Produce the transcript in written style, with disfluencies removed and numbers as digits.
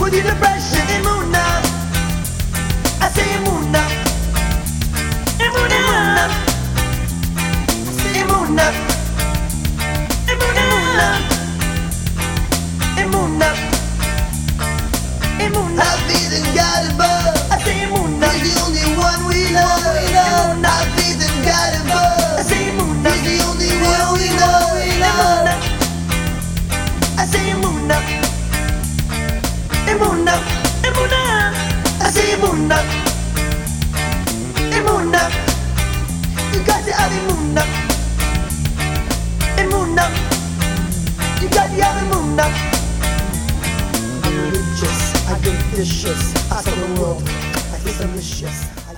with the depression. Emuna, I say Emuna, Emuna, Emuna, Emuna, Emuna, Emuna. I faith in God above. I say Emuna, He's the only one we love. I faith in God above. I say Emuna, He's the only one we love. I say Emuna, Emuna, Emuna. I say Emuna, Emuna. You got to have Emuna, Emuna. You got to have Emuna. I'm religious, I get vicious. I saw the world, I feel delicious.